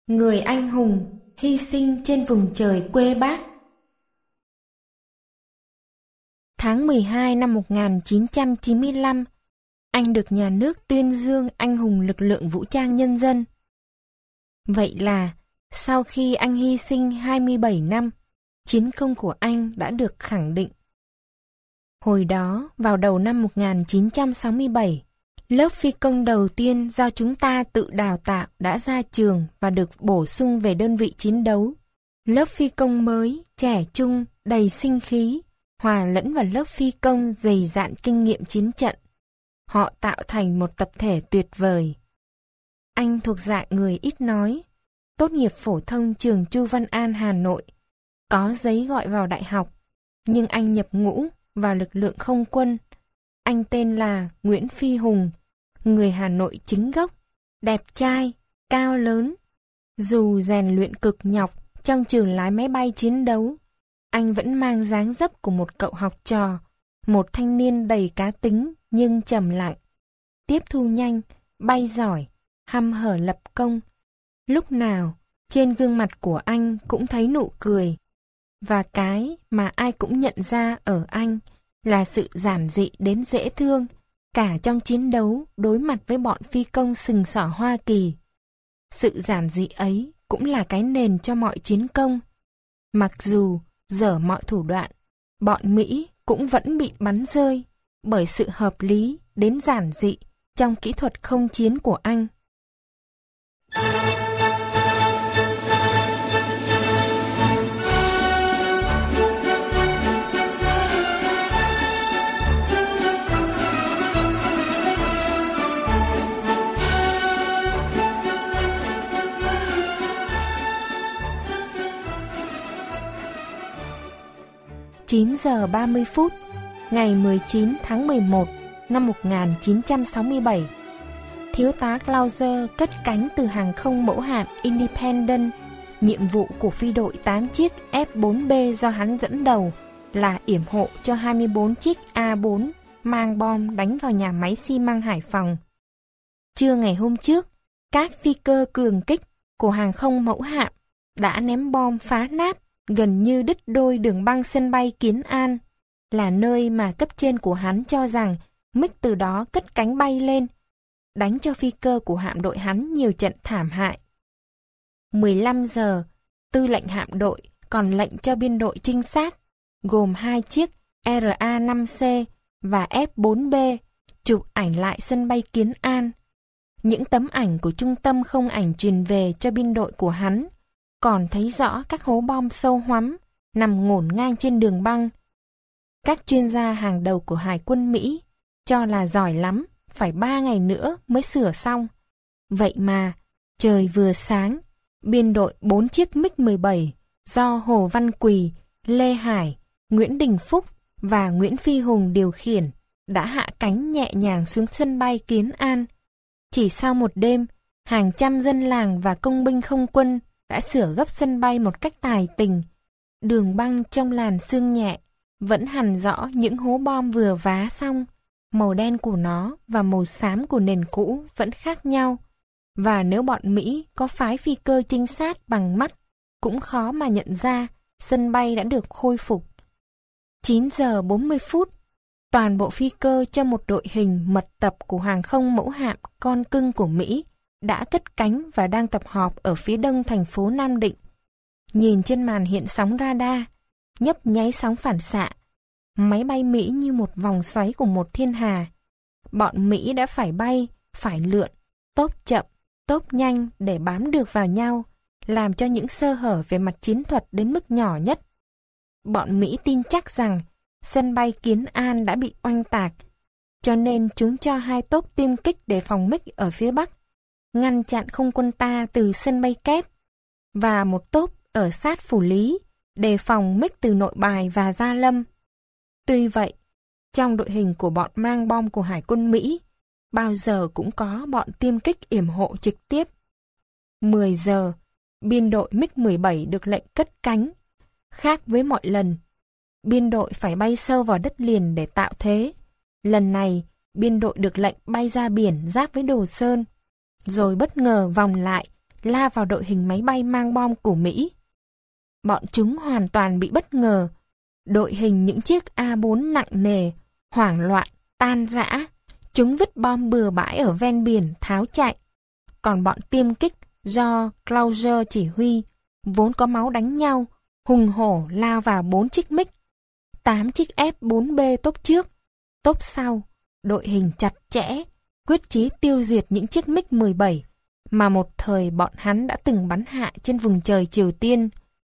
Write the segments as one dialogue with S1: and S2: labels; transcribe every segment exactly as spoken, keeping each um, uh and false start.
S1: Người anh hùng hy sinh trên vùng trời quê Bác. Tháng mười hai năm một nghìn chín trăm chín mươi lăm, anh được nhà nước tuyên dương anh hùng lực lượng vũ trang nhân dân. Vậy là, sau khi anh hy sinh hai mươi bảy năm, chiến công của anh đã được khẳng định. Hồi đó, vào đầu năm một nghìn chín trăm sáu mươi bảy, lớp phi công đầu tiên do chúng ta tự đào tạo đã ra trường và được bổ sung về đơn vị chiến đấu. Lớp phi công mới, trẻ trung, đầy sinh khí, hòa lẫn vào lớp phi công dày dạn kinh nghiệm chiến trận. Họ tạo thành một tập thể tuyệt vời. Anh thuộc dạng người ít nói, tốt nghiệp phổ thông trường Chu Văn An Hà Nội, có giấy gọi vào đại học, nhưng anh nhập ngũ vào lực lượng không quân. Anh tên là Nguyễn Phi Hùng, người Hà Nội chính gốc, đẹp trai, cao lớn. Dù rèn luyện cực nhọc trong trường lái máy bay chiến đấu, anh vẫn mang dáng dấp của một cậu học trò, một thanh niên đầy cá tính nhưng trầm lặng, tiếp thu nhanh, bay giỏi, hăm hở lập công. Lúc nào, trên gương mặt của anh cũng thấy nụ cười. Và cái mà ai cũng nhận ra ở anh là sự giản dị đến dễ thương, cả trong chiến đấu đối mặt với bọn phi công sừng sỏ Hoa Kỳ. Sự giản dị ấy cũng là cái nền cho mọi chiến công. Mặc dù dở mọi thủ đoạn, bọn Mỹ cũng vẫn bị bắn rơi bởi sự hợp lý đến giản dị trong kỹ thuật không chiến của anh. chín giờ ba mươi phút, ngày mười chín tháng mười một năm một nghìn chín trăm sáu mươi bảy, Thiếu tá Clauser cất cánh từ hàng không mẫu hạm Independent. Nhiệm vụ của phi đội tám chiếc F bốn B do hắn dẫn đầu là yểm hộ cho hai mươi bốn chiếc A bốn mang bom đánh vào nhà máy xi măng Hải Phòng. Trưa ngày hôm trước, các phi cơ cường kích của hàng không mẫu hạm đã ném bom phá nát gần như đứt đôi đường băng sân bay Kiến An, là nơi mà cấp trên của hắn cho rằng MiG từ đó cất cánh bay lên, đánh cho phi cơ của hạm đội hắn nhiều trận thảm hại. mười lăm giờ, tư lệnh hạm đội còn lệnh cho biên đội trinh sát, gồm hai chiếc R A năm C và F bốn B, chụp ảnh lại sân bay Kiến An. Những tấm ảnh của trung tâm không ảnh truyền về cho biên đội của hắn, còn thấy rõ các hố bom sâu hoắm, nằm ngổn ngang trên đường băng. Các chuyên gia hàng đầu của Hải quân Mỹ cho là giỏi lắm, phải ba ngày nữa mới sửa xong. Vậy mà, trời vừa sáng, biên đội bốn chiếc MiG mười bảy do Hồ Văn Quỳ, Lê Hải, Nguyễn Đình Phúc và Nguyễn Phi Hùng điều khiển đã hạ cánh nhẹ nhàng xuống sân bay Kiến An. Chỉ sau một đêm, hàng trăm dân làng và công binh không quân đã sửa gấp sân bay một cách tài tình. Đường băng trong làn sương nhẹ vẫn hằn rõ những hố bom vừa vá xong. Màu đen của nó và màu xám của nền cũ vẫn khác nhau. Và nếu bọn Mỹ có phái phi cơ trinh sát bằng mắt, cũng khó mà nhận ra sân bay đã được khôi phục. chín giờ bốn mươi phút, toàn bộ phi cơ cho một đội hình mật tập của hàng không mẫu hạm con cưng của Mỹ đã cất cánh và đang tập họp ở phía đông thành phố Nam Định. Nhìn trên màn hiện sóng radar, nhấp nháy sóng phản xạ, máy bay Mỹ như một vòng xoáy của một thiên hà. Bọn Mỹ đã phải bay, phải lượn, tốp chậm, tốp nhanh để bám được vào nhau, làm cho những sơ hở về mặt chiến thuật đến mức nhỏ nhất. Bọn Mỹ tin chắc rằng sân bay Kiến An đã bị oanh tạc, cho nên chúng cho hai tốp tiêm kích để phòng MiG ở phía Bắc, ngăn chặn không quân ta từ sân bay Kép, và một tốp ở sát Phủ Lý, đề phòng MiG từ Nội Bài và Gia Lâm. Tuy vậy, trong đội hình của bọn mang bom của Hải quân Mỹ, bao giờ cũng có bọn tiêm kích yểm hộ trực tiếp. mười giờ, biên đội MiG mười bảy được lệnh cất cánh. Khác với mọi lần, biên đội phải bay sâu vào đất liền để tạo thế. Lần này, biên đội được lệnh bay ra biển giáp với Đồ Sơn, rồi bất ngờ vòng lại, la vào đội hình máy bay mang bom của Mỹ. Bọn chúng hoàn toàn bị bất ngờ. Đội hình những chiếc A bốn nặng nề, hoảng loạn, tan rã. Chúng vứt bom bừa bãi ở ven biển tháo chạy. Còn bọn tiêm kích do Clauser chỉ huy, vốn có máu đánh nhau, hùng hổ lao vào bốn chiếc MiG. Tám chiếc F bốn B tốp trước, tốp sau, đội hình chặt chẽ, quyết chí tiêu diệt những chiếc MiG mười bảy mà một thời bọn hắn đã từng bắn hạ trên vùng trời Triều Tiên.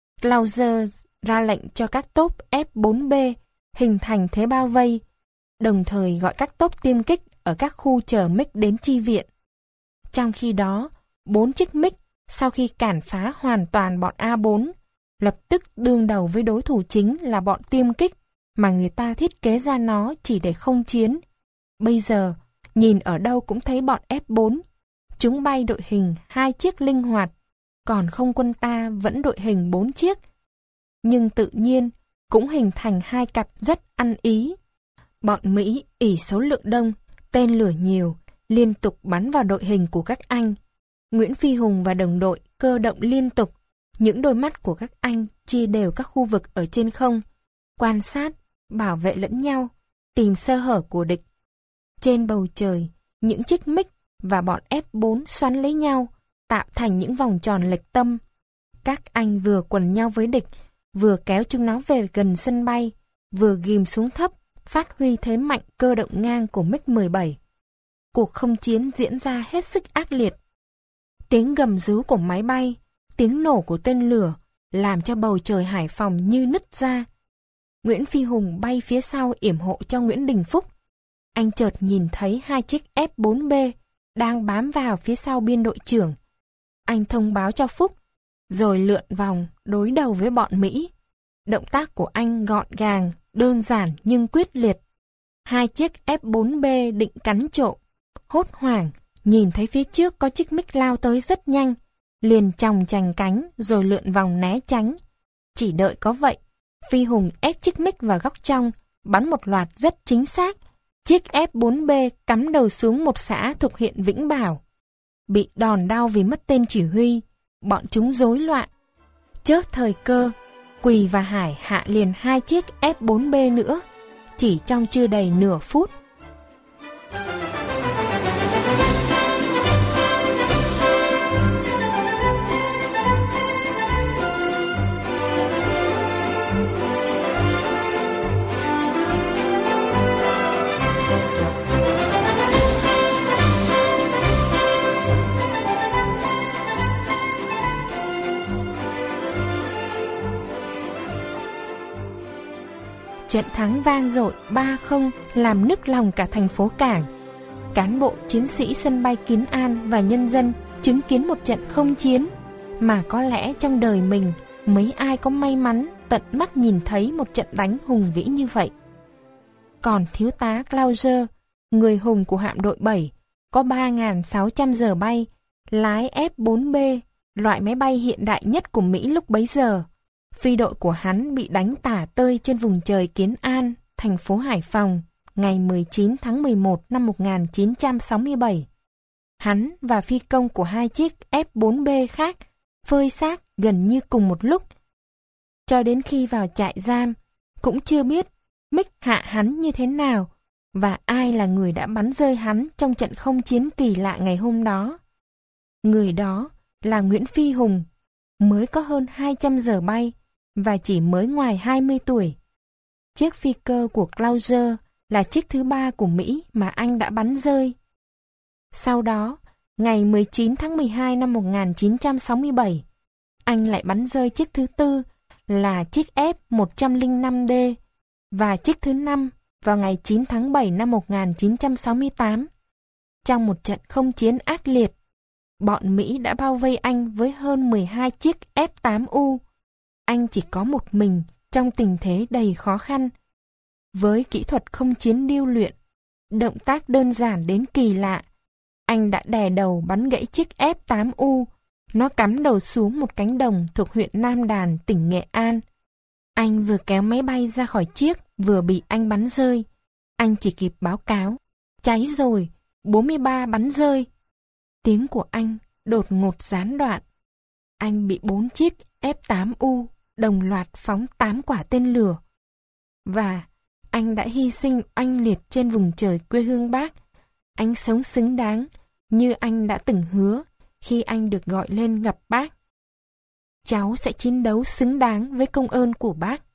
S1: Clauser ra lệnh cho các tốp F bốn B hình thành thế bao vây, đồng thời gọi các tốp tiêm kích ở các khu chờ MiG đến chi viện. Trong khi đó, bốn chiếc MiG sau khi cản phá hoàn toàn bọn A bốn, lập tức đương đầu với đối thủ chính là bọn tiêm kích mà người ta thiết kế ra nó chỉ để không chiến. Bây giờ, nhìn ở đâu cũng thấy bọn F bốn. Chúng bay đội hình hai chiếc linh hoạt, còn không quân ta vẫn đội hình bốn chiếc. Nhưng tự nhiên, cũng hình thành hai cặp rất ăn ý. Bọn Mỹ ỷ số lượng đông, tên lửa nhiều, liên tục bắn vào đội hình của các anh. Nguyễn Phi Hùng và đồng đội cơ động liên tục. Những đôi mắt của các anh chia đều các khu vực ở trên không, quan sát, bảo vệ lẫn nhau, tìm sơ hở của địch. Trên bầu trời, những chiếc MiG và bọn F bốn xoắn lấy nhau, tạo thành những vòng tròn lệch tâm. Các anh vừa quần nhau với địch, vừa kéo chúng nó về gần sân bay, vừa ghim xuống thấp, phát huy thế mạnh cơ động ngang của MiG mười bảy. Cuộc không chiến diễn ra hết sức ác liệt. Tiếng gầm rú của máy bay, tiếng nổ của tên lửa làm cho bầu trời Hải Phòng như nứt ra. Nguyễn Phi Hùng bay phía sau yểm hộ cho Nguyễn Đình Phúc. Anh chợt nhìn thấy hai chiếc F bốn B đang bám vào phía sau biên đội trưởng. Anh thông báo cho Phúc, rồi lượn vòng đối đầu với bọn Mỹ. Động tác của anh gọn gàng, đơn giản nhưng quyết liệt. Hai chiếc F bốn B định cắn trộm. Hốt hoảng, nhìn thấy phía trước có chiếc MiG lao tới rất nhanh, liền chòng chành cánh rồi lượn vòng né tránh. Chỉ đợi có vậy, Phi Hùng ép chiếc MiG vào góc trong, bắn một loạt rất chính xác. Chiếc F bốn B cắm đầu xuống một xã thuộc huyện Vĩnh Bảo. Bị đòn đau vì mất tên chỉ huy, bọn chúng rối loạn. Chớp thời cơ, Quỳ và Hải hạ liền hai chiếc F bốn B nữa, chỉ trong chưa đầy nửa phút. Trận thắng vang dội ba không làm nức lòng cả thành phố Cảng. Cán bộ chiến sĩ sân bay Kiến An và nhân dân chứng kiến một trận không chiến mà có lẽ trong đời mình mấy ai có may mắn tận mắt nhìn thấy một trận đánh hùng vĩ như vậy. Còn thiếu tá Clauser, người hùng của hạm đội bảy, có ba nghìn sáu trăm giờ bay, lái F bốn B, loại máy bay hiện đại nhất của Mỹ lúc bấy giờ. Phi đội của hắn bị đánh tả tơi trên vùng trời Kiến An, thành phố Hải Phòng, ngày mười chín tháng mười một năm một nghìn chín trăm sáu mươi bảy. Hắn và phi công của hai chiếc F bốn B khác phơi xác gần như cùng một lúc. Cho đến khi vào trại giam, cũng chưa biết MiG hạ hắn như thế nào và ai là người đã bắn rơi hắn trong trận không chiến kỳ lạ ngày hôm đó. Người đó là Nguyễn Phi Hùng, mới có hơn hai trăm giờ bay và chỉ mới ngoài hai mươi tuổi. Chiếc phi cơ của Clauser là chiếc thứ ba của Mỹ mà anh đã bắn rơi. Sau đó, ngày mười chín tháng mười hai năm một nghìn chín trăm sáu mươi bảy, anh lại bắn rơi chiếc thứ tư là chiếc F một không năm D và chiếc thứ năm vào ngày chín tháng bảy năm một nghìn chín trăm sáu mươi tám. Trong một trận không chiến ác liệt, bọn Mỹ đã bao vây anh với hơn mười hai chiếc F tám U. Anh chỉ có một mình trong tình thế đầy khó khăn. Với kỹ thuật không chiến điêu luyện, động tác đơn giản đến kỳ lạ, anh đã đè đầu bắn gãy chiếc F tám U. Nó cắm đầu xuống một cánh đồng thuộc huyện Nam Đàn, tỉnh Nghệ An. Anh vừa kéo máy bay ra khỏi chiếc vừa bị anh bắn rơi. Anh chỉ kịp báo cáo, cháy rồi, bốn mươi ba bắn rơi. Tiếng của anh đột ngột gián đoạn. Anh bị bốn chiếc F tám U đồng loạt phóng tám quả tên lửa. Và anh đã hy sinh oanh liệt trên vùng trời quê hương Bác. Anh sống xứng đáng như anh đã từng hứa khi anh được gọi lên gặp Bác. Cháu sẽ chiến đấu xứng đáng với công ơn của Bác.